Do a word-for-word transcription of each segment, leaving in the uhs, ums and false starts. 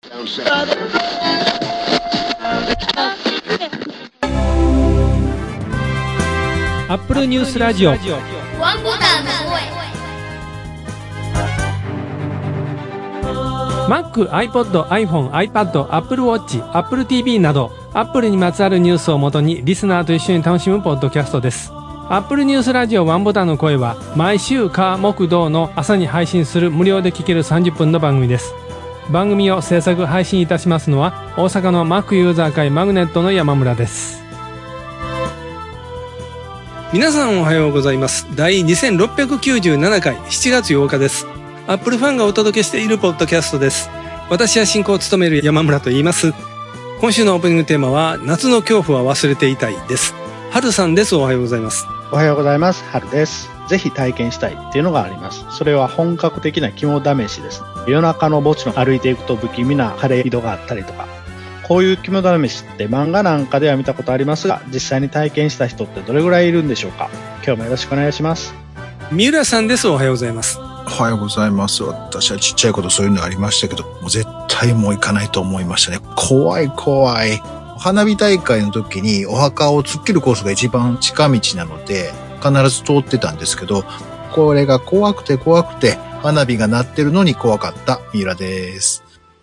アップルニュースラジオワンボタンの声 Mac、iPod、iPhone、iPad、Apple Watch、Apple ティーブイ など Apple にまつわるニュースをもとにリスナーと一緒に楽しむポッドキャストです。アップルニュースラジオワンボタンの声は毎週火木土の朝に配信する無料で聴けるさんじゅっぷんの番組です。番組を制作配信いたしますのは大阪の Mac ユーザー会マグネットの山村です。皆さんおはようございます。第にせんろっぴゃくきゅうじゅうななかいしちがつようかです。アップルファンがお届けしているポッドキャストです。私は進行を務める山村と言います。今週のオープニングテーマは夏の恐怖は忘れていたいです。春さんです。おはようございます。 おはようございます。春です。ぜひ体験したいっていうのがあります。それは本格的な肝試しです。夜中の墓地の歩いていくと不気味な枯れ井戸があったりとか、こういう肝試しって漫画なんかでは見たことありますが、実際に体験した人ってどれぐらいいるんでしょうか。今日もよろしくお願いします。 三浦さんです。おはようございます。 おはようございます。私はちっちゃい頃そういうのありましたけど、もう絶対もう行かないと思いましたね。怖い怖い。花火大会の時にお墓を突っ切るコースが一番近道なので必ず通ってたんですけど、これが怖くて怖くて花火が鳴ってるのに怖かった三浦です。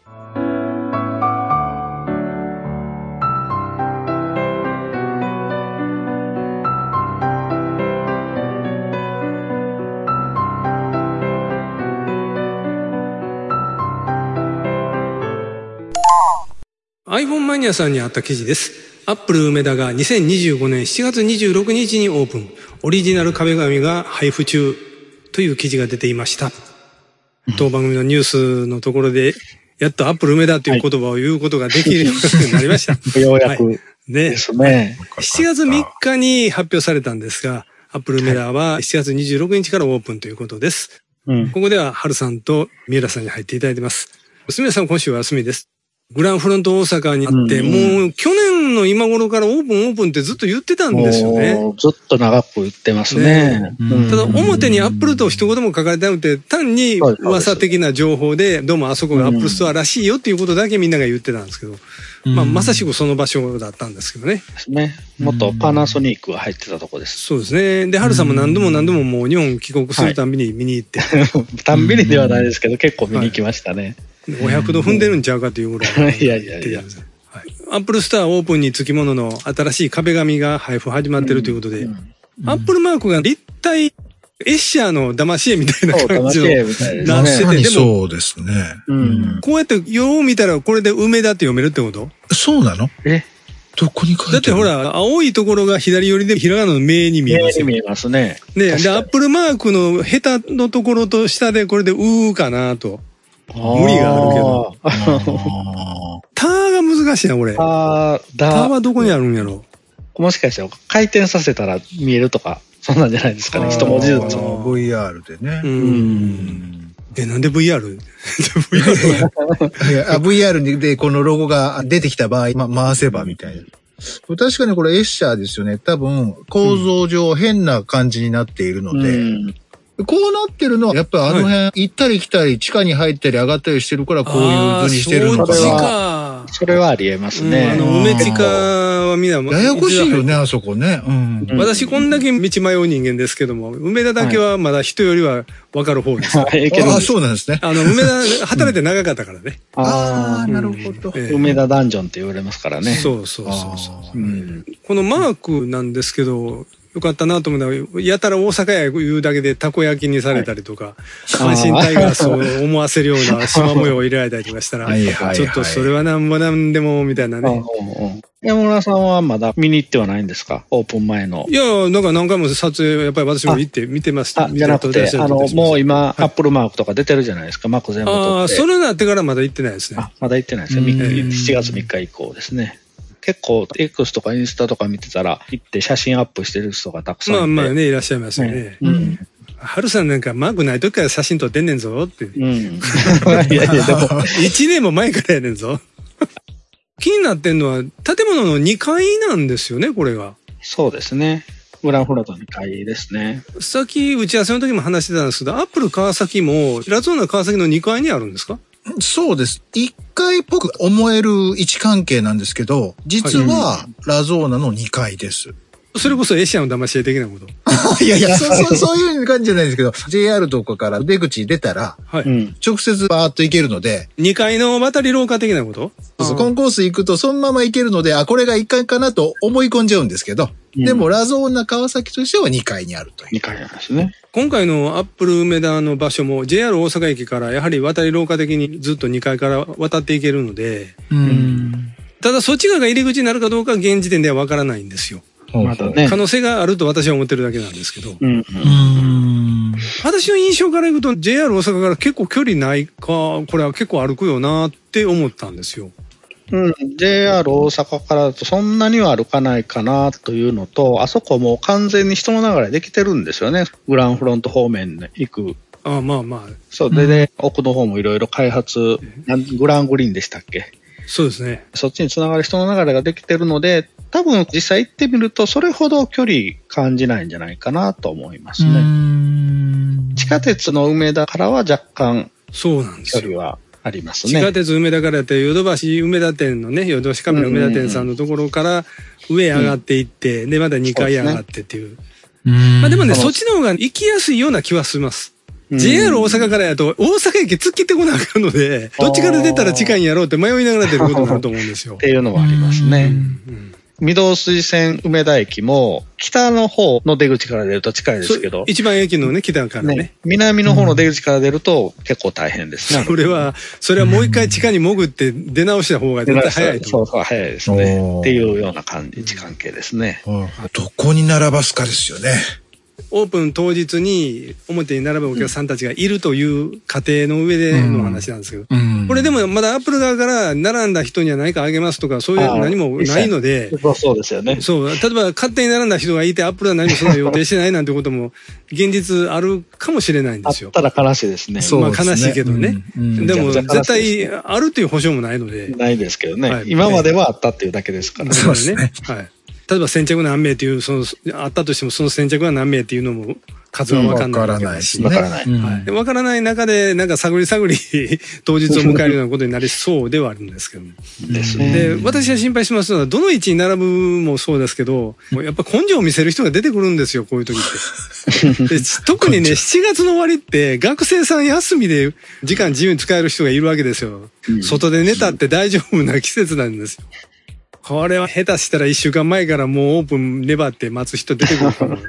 iPhone マニアさんにあった記事です。アップル梅田がにせんにじゅうごねんしちがつにじゅうろくにちにオープン。オリジナル壁紙が配布中という記事が出ていました。うん、当番組のニュースのところで、やっとアップル梅田という言葉を言うことができるようになりました。 ようやくですね。 はい、しちがつみっかに発表されたんですが、アップル梅田はしちがつにじゅうろくにちからオープンということです。うん、ここでは春さんと三浦さんに入っていただいています。三浦さん今週は休みです。グランフロント大阪にあって、うんうん、もう去年の今頃からオープンオープンってずっと言ってたんですよね。 ずっと長く言ってますね。ねうん、ただ表にアップルと一言も書かれてなくて、単に噂的な情報で、どうもあそこがアップルストアらしいよっていうことだけみんなが言ってたんですけど、うん、まあまさしくその場所だったんですけどね。 ですね。もっとパナソニックが入ってたとこです。 そうですね。で、春さんも何度も何度ももう日本帰国するたびに見に行って。 はい、たんびにではないですけど、結構見に行きましたね。はいごひゃくど踏んでるんちゃうかというぐらい。 いやいやいや。 はい、アップルストアオープンにつきものの新しい壁紙が配布始まってるということで、うんうん、アップルマークが立体エッシャーの騙し絵みたいな感じのなってて、 でもそうですね、 うん。こうやってよう見たらこれで梅田って読めるってこと？ そうなの？え？どこに書いてある？ だってほら、青いところが左寄りでひらがなの名に見えますよ。 名に見えますね。 ね、で、アップルマークのヘタのところと下でこれでうーかなと。無理があるけど。ターが難しいな、これ。ター、ターはどこにあるんやろ？ もしかしたら回転させたら見えるとか、そんなんじゃないですかね。一文字ずつ。 ブイアール でね。 うん。え、なんで ブイアール？ ブイアールいや、ブイアール でこのロゴが出てきた場合、ま、回せばみたいな。確かにこれエッシャーですよね。多分構造上変な感じになっているので、うんこうなってるのは、やっぱりあの辺、はい、行ったり来たり、地下に入ったり上がったりしてるから、こういう図にしてるのかな。 それは、それはありえますね。 うん、あの、梅地下はみんな、 ややこしいよね、あそこね。うん、 私、こんだけ道迷う人間ですけども、梅田だけはまだ人よりは分かる方です。はい、 ああ、そうなんですね。 あの、梅田、働いて長かったからね。 ああ、なるほど、 えー。梅田ダンジョンって言われますからね。 そうそうそうそう、うん。このマークなんですけど、よかったなと思ったら、やたら大阪や言うだけでたこ焼きにされたりとか、阪神タイガースを思わせるような縞模様を入れられたりとかしたら、ちょっとそれはなんぼなんでも、みたいなね。 山村さんはまだ見に行ってはないんですか？オープン前の。 いや、なんか何回も撮影、やっぱり私も行って見てました。 じゃなくて、あの、もう今、アップルマークとか出てるじゃないですか、マーク全部取って。 ああ、それなってからまだ行ってないですね。 あ、まだ行ってないですね。しちがつみっか以降ですね。結構 X とかインスタとか見てたら行って写真アップしてる人がたくさんいて。 まあまあね、いらっしゃいますよね。うん。春さんなんかマークない時から写真撮ってんねんぞって。うん。いやいや、でも。一年も前からやねんぞ。気になってんのは建物のにかいなんですよね、これが。 そうですね。グランフロントのにかいですね。 さっき打ち合わせの時も話してたんですけど、アップル川崎も、ラゾーナ川崎のにかいにあるんですか？ そうです。一回っぽく思える位置関係なんですけど、実はラゾーナのにかいです。 それこそエシアの騙し絵的なこと。 いやいや、そうそう、そういう感じじゃないんですけど、ジェイアール とかから出口出たら、はい、直接バーッと行けるので。 にかいの渡り廊下的なこと？ そうそう、コンコース行くとそのまま行けるので、あ、これがいっかいかなと思い込んじゃうんですけど、うん、でもラゾーナ川崎としてはにかいにあるという。 にかいなんですね。 今回のアップル梅田の場所も ジェイアール 大阪駅からやはり渡り廊下的にずっとにかいから渡っていけるので、うん、ただそっち側が入り口になるかどうかは現時点ではわからないんですよ。まだね、可能性があると私は思ってるだけなんですけど、うん、うん私の印象からいくと ジェイアール 大阪から結構距離ないか、これは結構歩くよなって思ったんですよ。 うん、ジェイアール 大阪からだとそんなには歩かないかなというのと、あそこもう完全に人の流れできてるんですよね。グランフロント方面で行く。 ああまあまあ。 そうで、で、うん、奥の方もいろいろ開発、グラングリーンでしたっけ？ そうですね。そっちにつながる人の流れができてるので、多分実際行ってみるとそれほど距離感じないんじゃないかなと思いますね。地下鉄の梅田からは若干そうなんですよ。 距離はありますね。 地下鉄梅田からやってヨドバシ梅田店のね、ヨドバシカメラ梅田店さんのところから上上がっていって、うん、でまたにかい上がってっていう。う、ね、まあでもね、そっちの方が行きやすいような気はします。ジェイアール 大阪からやと大阪駅突っ切ってこなあかんので、どっちから出たら近いんやろうって迷いながら出ることになると思うんですよ。 っていうのはありますね。御堂筋線梅田駅も北の方の出口から出ると近いですけど、 一番駅のね北からね、ね、 南の方の出口から出ると結構大変ですね。 それはそれはもう一回地下に潜って出直した方が絶対早いと思う。 そうそう早いですね。っていうような感じ、位置関係ですね。 どこに並ばすかですよね。 オープン当日に表に並ぶお客さんたちがいるという過程の上での話なんですけど、うんうん、これでもまだアップル側から並んだ人には何かあげますとかそういう何もないので、 そうですよね。 そう、例えば勝手に並んだ人がいてアップルは何もそんな予定してないなんてことも現実あるかもしれないんですよ。 あったら悲しいですね。 まあ悲しいけどね。うんうん、でも絶対あるという保証もないので。 ないですけどね。はい、今まではあったっていうだけですから。 そうですね。 はい。例えば先着何名っていう、その、あったとしてもその先着は何名っていうのも数は分かんない。 わからないし、 ね。わからない。 はい。わからない中で、なんか探り探り当日を迎えるようなことになりそうではあるんですけども。 ですね。 で、私が心配しますのは、どの位置に並ぶもそうですけど、やっぱ根性を見せる人が出てくるんですよ、こういう時って。で特にね、しちがつの終わりって学生さん休みで時間自由に使える人がいるわけですよ。うん、外で寝たって大丈夫な季節なんですよ。これは下手したらいっしゅうかんまえからもうオープン粘って待つ人出てくると思う。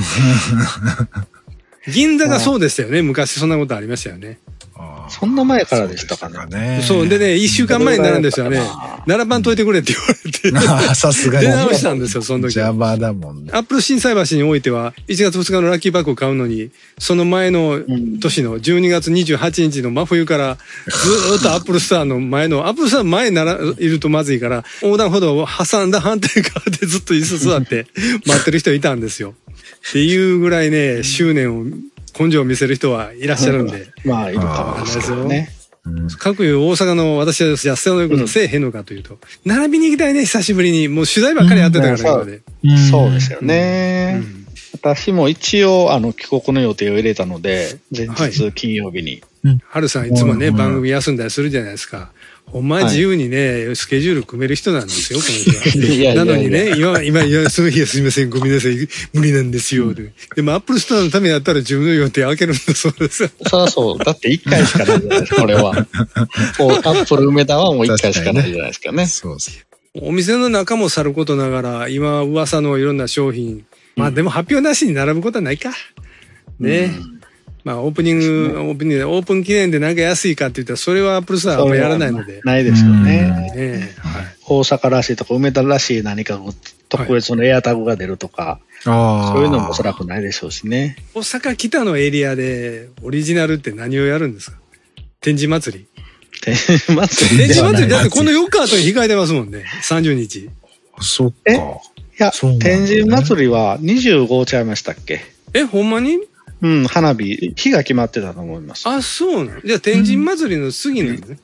銀座がそうでしたよね。昔そんなことありましたよね。 そんな前からでしたかね。 そうでね、いっしゅうかんまえになるんですよね。並ばんといてくれって言われて。 さすがに。 出直したんですよ、その時。 邪魔だもんね。 アップル心斎橋においては、いちがつふつかのラッキーバッグを買うのに、その前の年のじゅうにがつにじゅうはちにちの真冬から、ずーっとアップルストアの前の、アップルストア前になら、いるとまずいから、横断歩道を挟んだ反対側でずっと椅子座って待ってる人いたんですよ。っていうぐらいね、執念を、根性を見せる人はいらっしゃるんで。 まあ、いるかもしれないですね。 各いう大阪の私はじゃあ、そういうことせえへんのかというと、並びに行きたいね、久しぶりに。もう取材ばっかりやってたから、今まで。 そうですよね。私も一応、あの、帰国の予定を入れたので、前日金曜日に。 春さんいつもね、番組休んだりするじゃないですか。ほんま自由にね、はい、スケジュール組める人なんですよ、この人は。いやいやいやなのにね、今、今、いや、その日はすみません、ごめんなさい、無理なんですよ。うん、でも、アップルストアのためだったら自分の予定開けるんだそうですよ。 そりゃそう。だっていっかいしかないじゃないですか、これは。こう、アップル梅田はもういっかいしかないじゃないですかね。そうです。 お店の中もさることながら、今、噂のいろんな商品。まあ、でも発表なしに並ぶことはないか。ね。うんまあ、オープニング、オープニング、オープン記念でなんか安いかって言ったら、それはアップルストアはあんまりやらないので。 ないですよね。ねはい、大阪らしいとか、梅田らしい何か特別のエアタグが出るとか、はい、そういうのもおそらくないでしょうしね。 大阪北のエリアでオリジナルって何をやるんですか？展示祭り展示祭り展示祭りだってこのよっか後に控えてますもんね。さんじゅうにち。 そっか。 えいや、ね、展示祭りはにじゅうごちゃいましたっけ？ え、ほんまに？ うん、花火、日が決まってたと思います。 あ、そうなの？じゃあ天神祭りの次なんですね。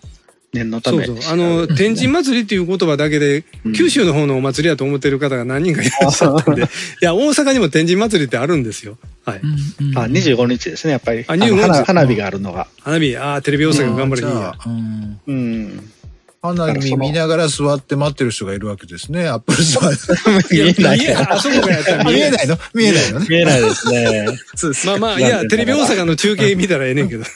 念のため。 そうそう。あの、天神祭りっていう言葉だけで、うん、九州の方のお祭りやと思ってる方が何人かいらっしゃったんで、いや、大阪にも天神祭りってあるんですよ。はい。 うん、あ、にじゅうごにちですね、やっぱり。あ、にじゅうごにち。花火があるのが。 花火、ああ、テレビ大阪頑張れいいや。 うん。うん花火見ながら座って待ってる人がいるわけですね。アップルストア。 見えない。 あそこがやったら見えないの見えないのね。 見えないですね。 まあまあ、いや、テレビ大阪の中継見たらええねんけど。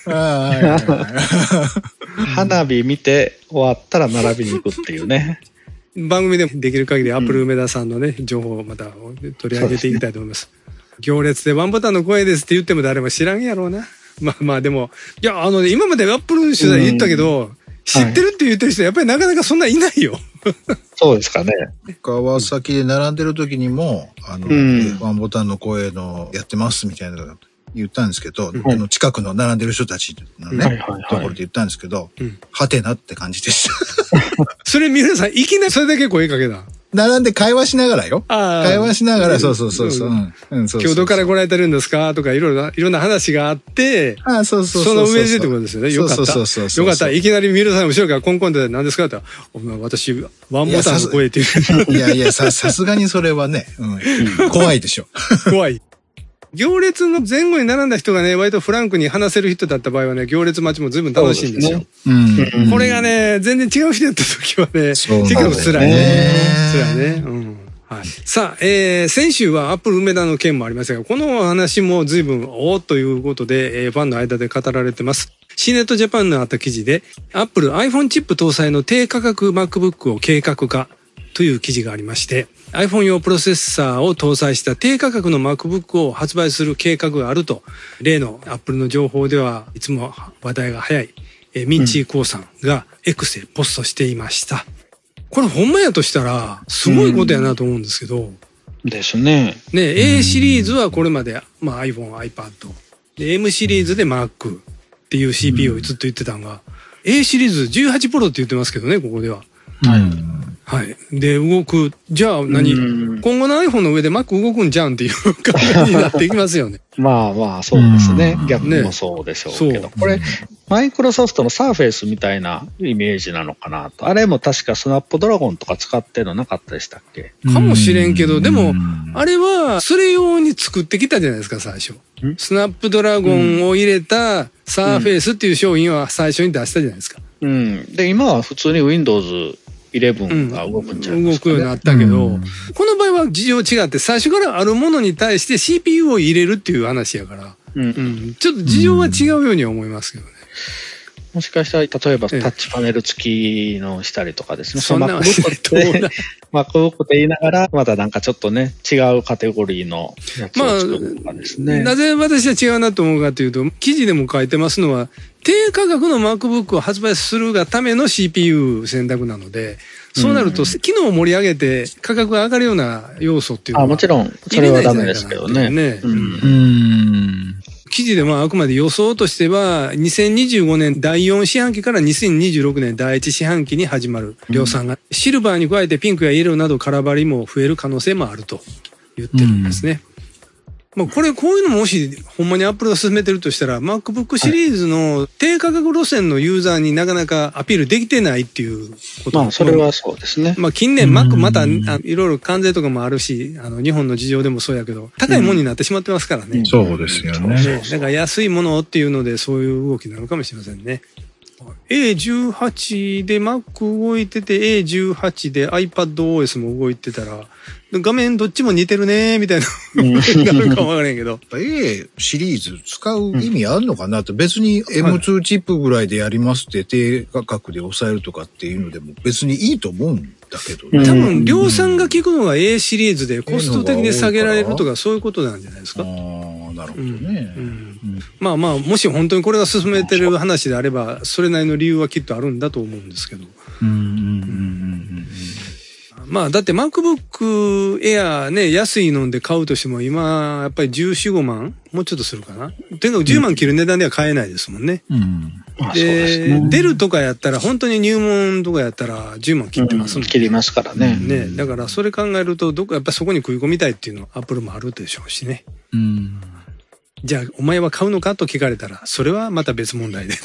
花火見て終わったら並びに行くっていうね。 番組でできる限りアップル梅田さんのね、情報をまた取り上げていきたいと思います。行列でワンボタンの声ですって言っても誰も知らんやろうな。まあまあでも、いや、あのね、今までアップル取材言ったけど、知ってるって言ってる人やっぱりなかなかそんないないよ。 そうですかね。 川崎で並んでる時にも、あの、うん、ワンボタンの声のやってますみたいなの言ったんですけど、うん、あの近くの並んでる人たちのね、はいはいはい、ところで言ったんですけど、うん、はてなって感じでした。 それ皆さん、いきなりそれだけ声かけた。 並んで会話しながらよ。会話しながら、そうそうそうそう。今日どから来られてるんですかとか、いろいろ、いろんな話があって、 あそうそうそう。 その上でってことですよね。よかった。 そうそうそう。 よかった。いきなり皆さん後ろからコンコンで何ですかって言ったら、私、ワンボタンの声って言う。 いやいや、さ、さすがにそれはね、うん、怖いでしょ。 怖い。行列の前後に並んだ人がね、割とフランクに話せる人だった場合はね、行列待ちも随分楽しいんですよ。 うん、 これがね、全然違う人やった時はね、結構辛いね。辛いね。うんはい、さあ、えー、先週はアップル梅田の件もありましたが、この話も随分おーということで、えー、ファンの間で語られてます。シーネットジャパンのあった記事で、アップル iPhone チップ搭載の低価格 MacBook を計画化という記事がありまして、iPhone 用プロセッサーを搭載した低価格の MacBook を発売する計画があると、例の Apple の情報ではいつも話題が早い、えー、ミンチー・コーさんが X でポストしていました。これほんまやとしたら、すごいことやなと思うんですけど。うん、 ですね。 ね、A シリーズはこれまで、まあ iPhone、iPad。で、M シリーズで Mac っていう シーピーユー をずっと言ってたのが、うん、A シリーズじゅうはちプロって言ってますけどね、ここでは。 はい。 はい。で、動く。じゃあ何、今後の iPhone の上で Mac 動くんじゃんっていう感じになっていきますよね。 まあまあ、そうですね。逆もそうでしょうけど。ね、これ、マイクロソフトのサーフェイスみたいなイメージなのかなと。あれも確かスナップドラゴンとか使ってるのなかったでしたっけ？ かもしれんけど、でも、あれは、それ用に作ってきたじゃないですか、最初。スナップドラゴンを入れたサーフェイスっていう商品は最初に出したじゃないですか。 うん。で、今は普通に Windowsイレブンが動くんじゃないですか、ね、 動くようになったけど、うん、この場合は事情違って最初からあるものに対して シーピーユー を入れるっていう話やから、うんうん、ちょっと事情は違うようには思いますけどね。 もしかしたら、例えばタッチパネル付きのしたりとかですね。 そんな MacBook って、MacBook って言いながら、またなんかちょっとね、違うカテゴリーのやつを作るとかですね。 まあ、なぜ私は違うなと思うかというと、記事でも書いてますのは、低価格の MacBook を発売するがための シーピーユー 選択なので、そうなると、機能を盛り上げて価格が上がるような要素っていうのは、 あ、もちろん、それはダメですけどね。 ね。 うん。うん記事でもあくまで予想としては、にせんにじゅうごねんだいよん四半期からにせんにじゅうろくねんだいいち四半期に始まる量産が、うん、シルバーに加えてピンクやイエローなどカラーバリも増える可能性もあると言ってるんですね。うん、まあこれ、こういうのももし、ほんまにアップルが進めてるとしたら、MacBook シリーズの低価格路線のユーザーになかなかアピールできてないっていうこと。 まあ、それはそうですね。 まあ、近年 Mac また、あいろいろ関税とかもあるし、あの、日本の事情でもそうやけど、高いものになってしまってますからね。 うん、そうですよね。 ね、だから安いものっていうので、そういう動きなのかもしれませんね。エーじゅうはち で Mac 動いてて エーじゅうはち で iPadOS も動いてたら画面どっちも似てるねみたいななるかもわからへんけど A シリーズ使う意味あるのかなと、別に エムツー チップぐらいでやりますって低価格で抑えるとかっていうのでも別にいいと思うんだけどね。 多分量産が効くのが A シリーズでコスト的に下げられるとかそういうことなんじゃないですか。 ああ、なるほどね。うんうんうん、まあまあ、もし本当にこれが進めてる話であれば、それなりの理由はきっとあるんだと思うんですけど。 うんうんうんうんうんまあ、だって MacBook Air ね、安いので買うとしても今、やっぱりじゅうよん、ごまんもうちょっとするかな。とにかくじゅうまん切る値段では買えないですもんね。 うん。 で、ね、デルとかやったら、本当に入門とかやったらじゅうまん切ってますもんね。 うん、切りますからね。 ね。だからそれ考えると、どこやっぱそこに食い込みたいっていうのは Apple もあるでしょうしね。 うん。 じゃあ、お前は買うのかと聞かれたら、それはまた別問題で。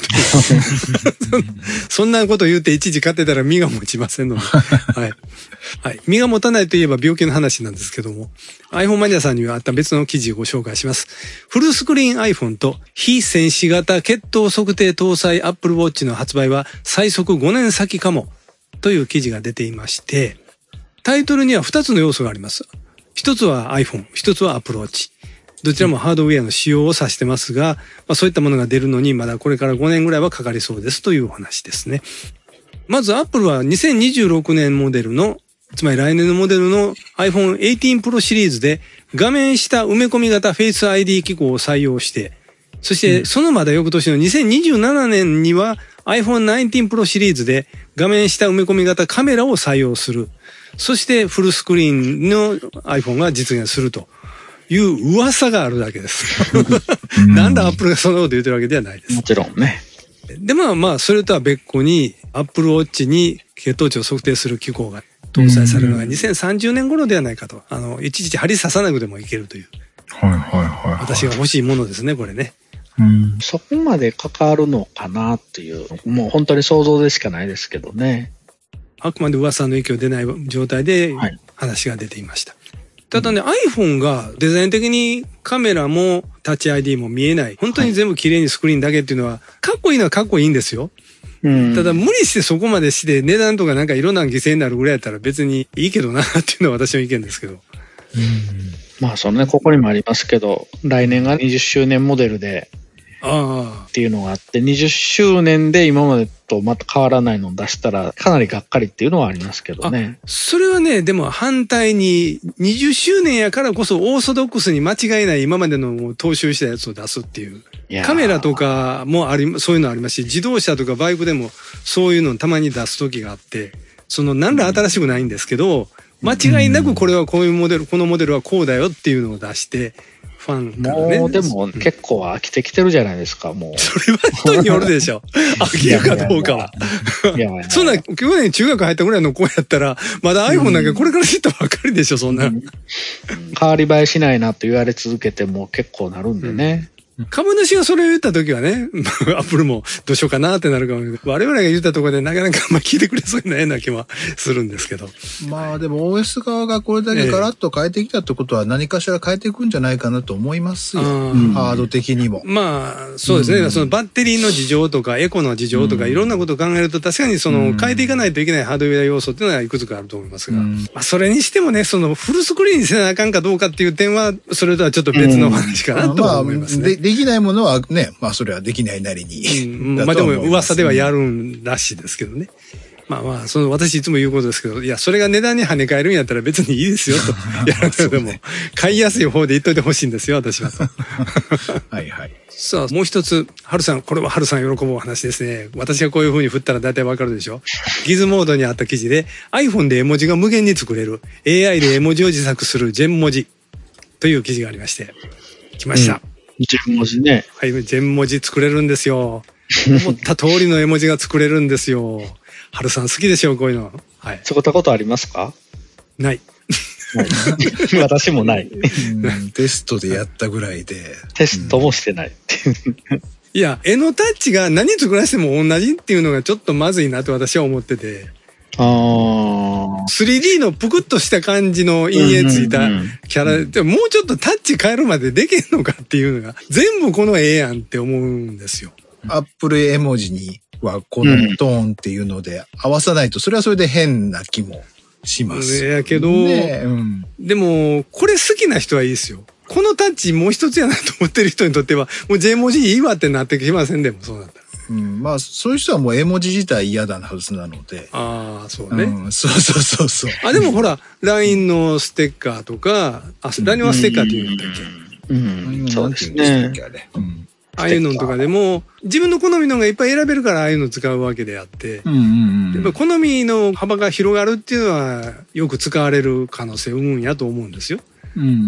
そんなこと言って一時買ってたら身が持ちませんので。はい。はい。身が持たないといえば病気の話なんですけども、iPhone マニアさんにはあった別の記事をご紹介します。フルスクリーン iPhone と非静止型血糖測定搭載 Apple Watch の発売は最速ごねん先かもという記事が出ていまして、タイトルにはふたつの要素があります。一つは iPhone、一つは Apple Watch。どちらもハードウェアの使用を指してますが、まあ、そういったものが出るのにまだこれからごねんぐらいはかかりそうですというお話ですね。まず Apple はにせんにじゅうろくねんモデルの、つまり来年のモデルの iPhone エイティーン Pro シリーズで画面下埋め込み型 Face アイディー 機構を採用して、そしてそのまだ翌年のにせんにじゅうななねんには iPhone ナインティーン Pro シリーズで画面下埋め込み型カメラを採用する。そしてフルスクリーンの iPhone が実現するという噂があるだけです。なんだアップルがそんなこと言ってるわけではないです。 もちろんね。 で、まあまあ、それとは別個に Apple Watch に血糖値を測定する機構が搭載されるのがにせんさんじゅうねん頃ではないかと。あの、いちいち針刺さなくてもいけるという。 はいはいはい、はい。 私が欲しいものですね、これね。 うん、そこまでかかるのかなっていう、もう本当に想像でしかないですけどね。 あくまで噂の影響出ない状態で話が出ていました。はい、ただね、iPhone がデザイン的にカメラもタッチ アイディー も見えない。本当に全部綺麗にスクリーンだけっていうのは、かっこいいのはかっこいいんですよ。うん、ただ無理してそこまでして値段とかなんかいろんな犠牲になるぐらいやったら別にいいけどなっていうのは私の意見ですけど。うん、 まあそのね、ここにもありますけど、来年がにじゅっしゅうねんモデルで、ああ。っていうのがあって、にじゅっしゅうねんで今までとまた変わらないのを出したら、かなりがっかりっていうのはありますけどね。 それはね、でも反対に、にじゅっしゅうねんやからこそオーソドックスに間違いない今までの踏襲したやつを出すっていう。カメラとかもあり、そういうのありますし、自動車とかバイクでもそういうのをたまに出す時があって、その何ら新しくないんですけど、間違いなくこれはこういうモデル、このモデルはこうだよっていうのを出して、ファンからね。 もうでも結構飽きてきてるじゃないですか、もう。 それは人によるでしょ。飽きるかどうかは。いやいやそんな、去年中学入ったぐらいの子やったら、まだ iPhone なんかこれから知ったばっかりでしょ、そんな。うん、 変わり映えしないなと言われ続けても結構なるんでね。うん株主がそれを言ったときはね、アップルもどうしようかなってなるかもしれない。我々が言ったところでなかなかあんま聞いてくれそうにないような気はするんですけど。 まあでも オーエス 側がこれだけガラッと変えてきたってことは何かしら変えていくんじゃないかなと思いますよ。うん、ハード的にも。 まあ、そうですね、うん。そのバッテリーの事情とかエコの事情とかいろんなことを考えると確かにその変えていかないといけないハードウェア要素っていうのはいくつかあると思いますが。うん、まあそれにしてもね、そのフルスクリーンにせなあかんかどうかっていう点はそれとはちょっと別の話かなと思いますね。 まあ、で、できないものはね、まあそれはできないなりに、 うん。まあでも噂ではやるんらしいですけどね。まあまあ、その私いつも言うことですけど、いや、それが値段に跳ね返るんやったら別にいいですよと。やらなくても、買いやすい方で言っといてほしいんですよ、私はと。 はいはい。 さあ、もう一つ、ハルさん、これはハルさん喜ぶお話ですね。私がこういう風に振ったら大体わかるでしょ。ギズモードにあった記事で、iPhone で絵文字が無限に作れる、エーアイ で絵文字を自作するジェン文字という記事がありまして、来ました。うんジェン文字ね。 はい、ジェン文字作れるんですよ。思った通りの絵文字が作れるんですよ。はるさん好きでしょう、こういうの。はい。 作ったことありますか？ ない。 私もない。 テストでやったぐらいで。 テストもしてない。 いや、絵のタッチが何作らせても同じっていうのがちょっとまずいなと私は思ってて。 あースリーディー のぷくっとした感じの陰影ついたキャラ、うんうんうん、もうちょっとタッチ変えるまでできんのかっていうのが全部この絵やんって思うんですよ。 アップル絵文字にはこのトーンっていうので合わさないとそれはそれで変な気もします、 ね。やけど、 ねうん、でもこれ好きな人はいいですよ。このタッチもう一つやなと思ってる人にとってはもう J 文字いいわってなってきませんでもそうなったら。 うん、まあ、そういう人はもう絵文字自体嫌だなはずなので。 ああ、そうね、 うん。そうそうそうそう。 あ、でもほら、ライン のステッカーとか、あ、ライン はステッカーっていうんだっけ？ うん、うん、そうですね。 うん、ああいうのとかでも、自分の好みのがいっぱい選べるからああいうの使うわけであって、うんうんうん、やっぱ好みの幅が広がるっていうのは、よく使われる可能性を生むんやと思うんですよ。 うんうんうん。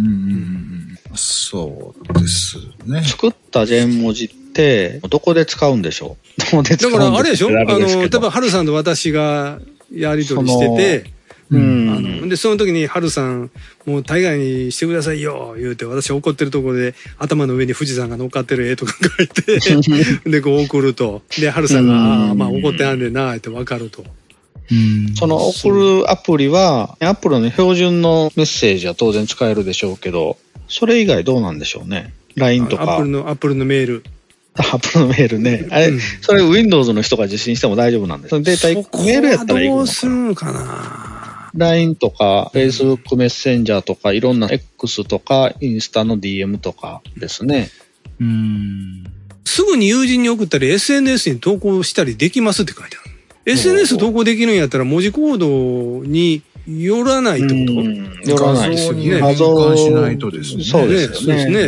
そうですね。 作ったジェン文字ってどこで使うんでしょう？どこで使うんでしょう？ だからあれでしょ？あの例えばハルさんと私がやり取りしてて、 うん、 あのでその時にハルさんもう大概にしてくださいよ言うて、私怒ってるところで頭の上に富士山が乗っかってる絵とか書いてでこう送ると、でハルさんが、うん、ああまあ怒ってあんねんなって分かると。 うん、その送るアプリはアップルの標準のメッセージは当然使えるでしょうけど、それ以外どうなんでしょうね。 ライン とかアップルのアップルのメールアップルのメールね。あれ、うん、それ Windows の人が受信しても大丈夫なんです。そのデータメールやったらいいのかな。 どうするのかな。 ライン とか Facebook メッセンジャーとかいろんな X とかインスタの ディーエム とかですね。 うーん。すぐに友人に送ったり エスエヌエス に投稿したりできますって書いてある。エスエヌエス 投稿できるんやったら文字コードによらないってこと？ よらないですね。 画像に変換しないとですね。 そうですね。 そうですね。うん。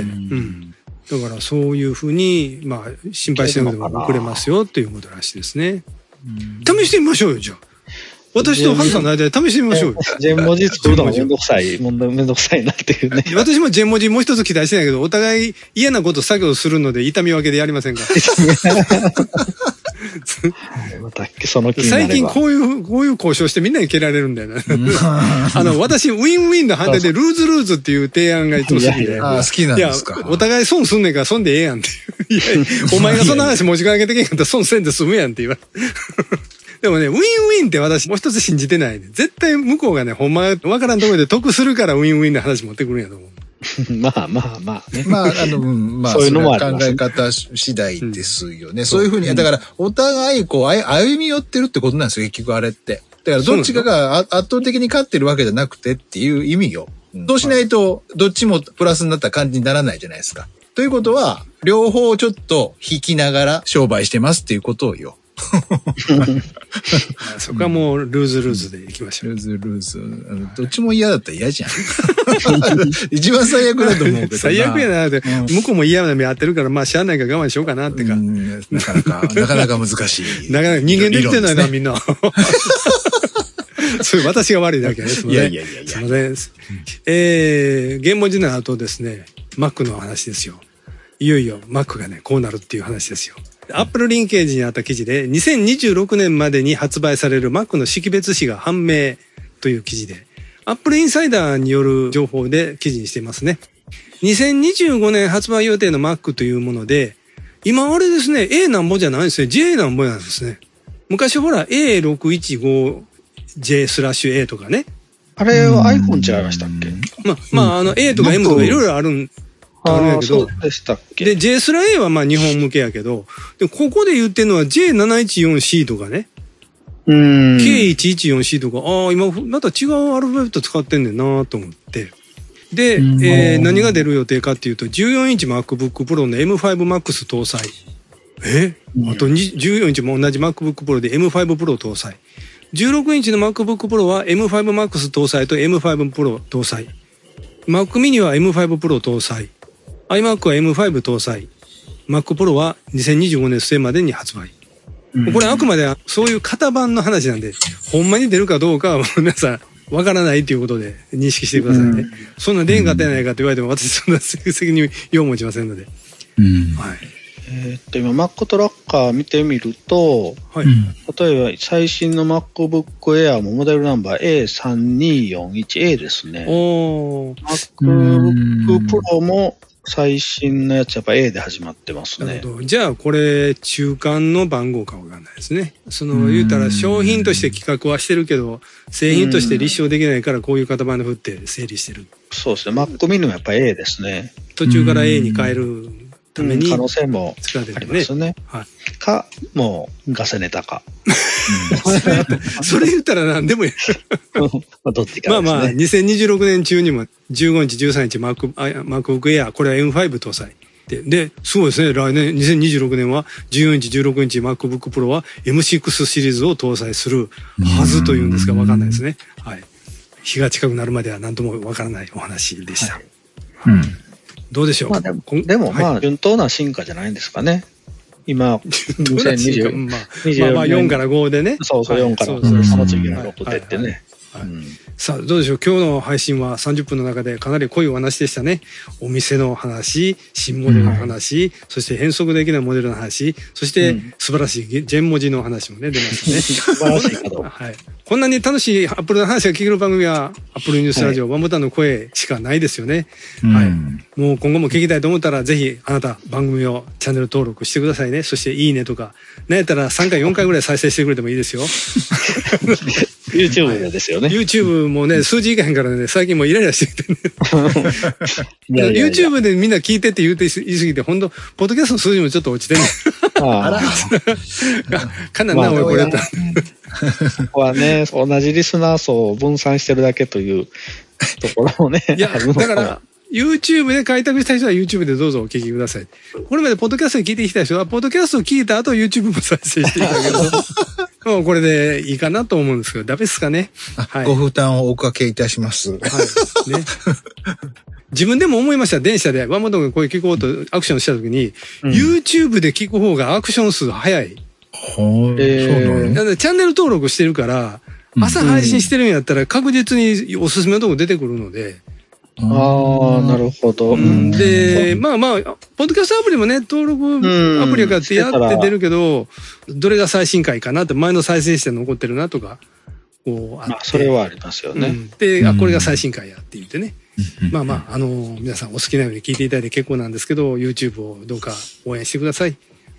だからそういうふうに、まあ、心配しなくても送れますよっていうことらしいですね。試してみましょうよ、じゃあ。私とハルさんの間で試してみましょうよ。 ジェン文字作るのがめんどくさい、めんどくさいなっていうね。 私もジェン文字もう一つ期待してないけど、お互い嫌なこと作業するので痛み分けでやりませんか？ その気になれば最近こういう、こういう交渉してみんなに蹴られるんだよな。あの、私、ウィンウィンの反対でルーズルーズっていう提案がいつも好きで。 あ、好きなんですか。 いや、お互い損すんねんから損でええやんっていう。いや、お前がその話持ちかけてけんかったら損せんで済むやんって言われでもね、ウィンウィンって私もう一つ信じてないね。絶対向こうがね、ほんまわからんところで得するからウィンウィンの話持ってくるんやと思う。 まあまあまあね。 まあ、あの、うん、まあ、そういうのも考え方次第ですよね。うん、そういうふうに、だから、お互い、こう、歩み寄ってるってことなんですよ、結局あれって。だから、どっちかが圧倒的に勝ってるわけじゃなくてっていう意味よ。そうしないと、どっちもプラスになった感じにならないじゃないですか。ということは、両方ちょっと引きながら商売してますっていうことをよ。 そこはもうルーズルーズでいきましょう。 ルーズルーズ。あのどっちも嫌だったら嫌じゃん。一番最悪だと思うけどな。 最悪やなって、うん、向こうも嫌な目合ってるから、まあしゃあないから我慢しようかなってか。 なかなか、なかなか難しい。 なかなか人間できてないな、ね、みんな。それ私が悪いだけです。 いやいやいやいや。 すいません。えー、原文字の後ですね、Mac の話ですよ。いよいよ Mac がね、こうなるっていう話ですよ。アップルリンケージにあった記事で、にせんにじゅうろくねんまでに発売される Mac の識別子が判明という記事で、アップルインサイダーによる情報で記事にしていますね。にせんにじゅうごねん発売予定の Mac というもので、今あれですね、A なんぼじゃないですね、J なんぼなんですね。昔ほら エーろくいちごジェイ スラッシュ A とかね。 あれは iPhone 違いましたっけ？ まあ、まあ、あの A とか M とかいろいろあるんあるんやけど。 でしたっけ？ で、J スラ A はまあ日本向けやけど、で、ここで言ってるのは ジェイななひゃくじゅうよんシー とかね。 うん。 ケーいちいちよんシー とか、ああ、今、また違うアルファベット使ってんねんなと思って。で、えー、何が出る予定かっていうと、じゅうよんインチ MacBook Pro の エムファイブ Max 搭載。えあとじゅうよんインチも同じ MacBook Pro で エムファイブ Pro 搭載。じゅうろくインチの MacBook Pro は エムファイブ Max 搭載と エムファイブ Pro 搭載。Mac mini は エムファイブ Pro 搭載。iMac は エムファイブ 搭載。Mac Pro はにせんにじゅうごねん末までに発売。うん、これあくまでそういう型番の話なんで、ほんまに出るかどうかは皆さんわからないということで認識してくださいね。うん、そんな出んか出ないかと言われても私そんな責任よう持ちませんので。 うんはい、えー、っと今 Mac トラッカー見てみると、はい、例えば最新の MacBook Air もモデルナンバー エーさんにーよんいちエー ですね。 お MacBook Pro も最新のやつやっぱ A で始まってますね。 じゃあこれ中間の番号かわかんないですね。その言うたら商品として企画はしてるけど製品として立証できないからこういう型番で振って整理してる。 そうですね。Mac mini もやっぱ A ですね。 途中から A に変えるために可能性もありますね。はい。かもうガセネタか。 それ言ったら何でもいい。 どっちかですね。 まあまあにせんにじゅうろくねん中にもじゅうごインチじゅうさんインチ Mac MacBook Air これは エムファイブ 搭載でで、すごいですね。来年、にせんにじゅうろくねんはじゅうよんインチ、じゅうろくインチ MacBook Pro は エムシックス シリーズを搭載するはずというんですが、わかんないですね。はい。日が近くなるまでは何ともわからないお話でした。はい、うん。どうでしょう。 まあでも、でもまあ、順当な進化じゃないんですかね。今、にせんにじゅう、 まあ、まあよんからごでね。 そうそう、よんからごで、その次がろくでってね。 さあ、どうでしょう。今日の配信はさんじゅっぷんの中でかなり濃いお話でしたね。お店の話、新モデルの話、うん、そして変則的なモデルの話、そして素晴らしいジェン文字の話もね、出ましたね。 素晴らしいかどうか。 はい。 こんなに楽しいアップルの話が聞ける番組は、アップルニュースラジオ、ワンボタンの声しかないですよね。はい。もう今後も聞きたいと思ったら、ぜひ、あなた、番組をチャンネル登録してくださいね。そして、いいねとか、なんやったらさんかい、よんかいぐらい再生してくれてもいいですよ。 YouTube ですよね。 YouTube もね、数字いかへんからね、最近もうイライラしてきてね。YouTube でみんな聞いてって言うて言い過ぎて、ほんと、ポッドキャストの数字もちょっと落ちてね。あら。かなりなおいこれた。 ここはね、同じリスナー層を分散してるだけというところもね。 いや、だから、YouTube で開拓した人は YouTube でどうぞお聞きください。これまでポッドキャストで聞いてきた人は、ポッドキャストを聞いた後 YouTube も再生していただけると、もうこれでいいかなと思うんですけど、ダメですかね。 はい、ご負担をおかけいたします。はい。ね。 自分でも思いました。電車で、ワンモトがこういう聞こうとアクションしたときに、うん、YouTube で聞く方がアクション数早い。 はえー、そうなのチャンネル登録してるから、朝配信してるんやったら確実におすすめのとこ出てくるので。 うん、ああ、なるほど。 うん、で、まあまあ、ポッドキャストアプリもね、登録アプリがあってやって出るけど、どれが最新回かなって、前の再生して残ってるなとか、こうあって。 まあ、それはありますよね。うん、 で、あ、これが最新回やって言ってね。まあまあ、あの、皆さんお好きなように聞いていただいて結構なんですけど、YouTube をどうか応援してください。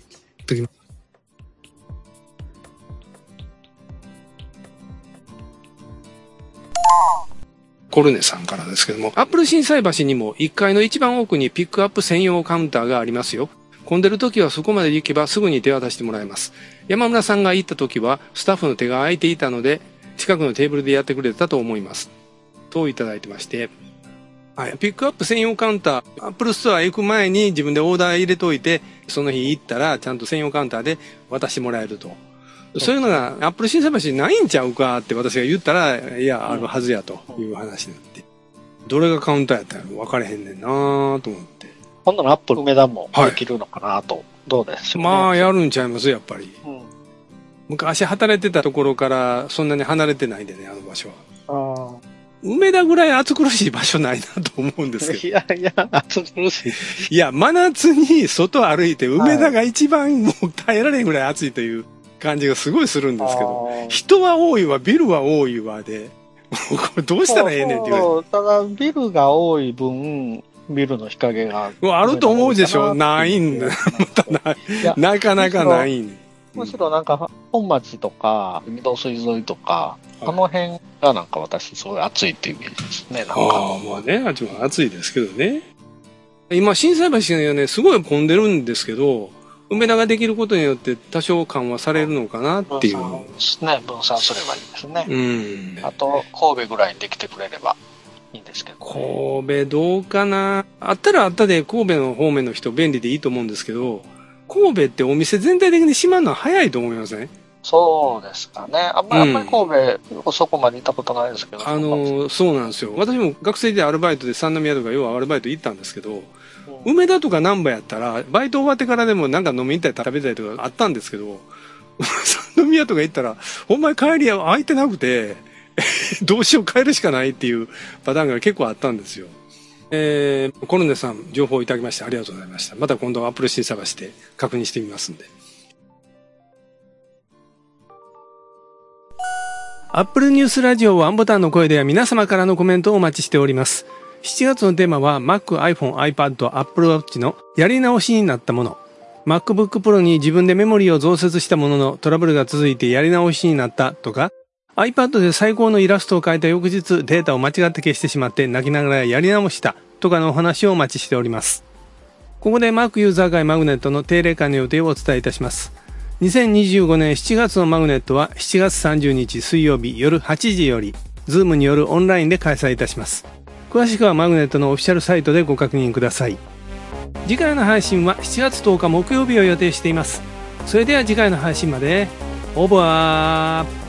コルネさんからですけども、アップル心斎橋にもいっかいの一番奥にピックアップ専用カウンターがありますよ。混んでる時はそこまで行けばすぐに手渡してもらえます。山村さんが行った時はスタッフの手が空いていたので、近くのテーブルでやってくれたと思います。といただいてまして、はい、ピックアップ専用カウンター、アップルストア行く前に自分でオーダー入れといて、その日行ったらちゃんと専用カウンターで渡してもらえると。そういうのがアップル心斎橋にないんちゃうかって私が言ったら、いや、あるはずやという話になって。どれがカウンターやったら分かれへんねんなぁと思って。 今度のアップル梅田もできるのかなと、はい、どうでしょうね。 まあ、やるんちゃいますやっぱり。うん、昔働いてたところからそんなに離れてないんでね、あの場所は。あ梅田ぐらい暑苦しい場所ないなと思うんですけど。 いやいや、暑苦しい。いや、真夏に外歩いて梅田が一番もう耐えられんぐらい暑いという感じがすごいするんですけど、人は多いわ、ビルは多いわで、これどうしたらええねんっていう。 そうそう、ただビルが多い分、ビルの日陰があると思うでしょ。ないんだ。またな、なかなかないん。 むしろなんか本町とか御堂水沿いとか、あの辺がなんか私すごい暑いっていうイメージですね。なんかああ、まあね、あっちも暑いですけどね。今心斎橋がねすごい混んでるんですけど、梅田ができることによって多少緩和されるのかなっていう。 分散ですね。分散すればいいですね。うん。あと神戸ぐらいにできてくれればいいんですけど、 ね。神戸どうかな。あったらあったで神戸の方面の人便利でいいと思うんですけど。神戸ってお店全体的に閉まるのは早いと思いません？ そうですかね。あんまり、うん、あんまり神戸、そこまで行ったことないですけど。 あの、そうなんですよ。私も学生でアルバイトで三宮とか要はアルバイト行ったんですけど、うん、梅田とか難波やったら、バイト終わってからでもなんか飲みに行ったり食べたりとかあったんですけど、三宮とか行ったら、ほんまに帰り空いてなくて、どうしよう帰るしかないっていうパターンが結構あったんですよ。えー、コルネさん、情報いただきましてありがとうございました。また今度アップル心斎橋で確認してみますんで。アップルニュースラジオワンボタンの声では皆様からのコメントをお待ちしております。しちがつのテーマは Mac、iPhone、iPad、Apple Watch のやり直しになったもの。MacBook Pro に自分でメモリーを増設したもののトラブルが続いてやり直しになったとか、iPad で最高のイラストを描いた翌日データを間違って消してしまって泣きながらやり直したとかのお話をお待ちしております。ここで Mac ユーザー会マグネットの定例会の予定をお伝えいたします。にせんにじゅうごねんしちがつのマグネットはしちがつさんじゅうにち水曜日夜はちじより Zoom によるオンラインで開催いたします。詳しくはマグネットのオフィシャルサイトでご確認ください。次回の配信はしちがつとおか木曜日を予定しています。それでは次回の配信までオーバー。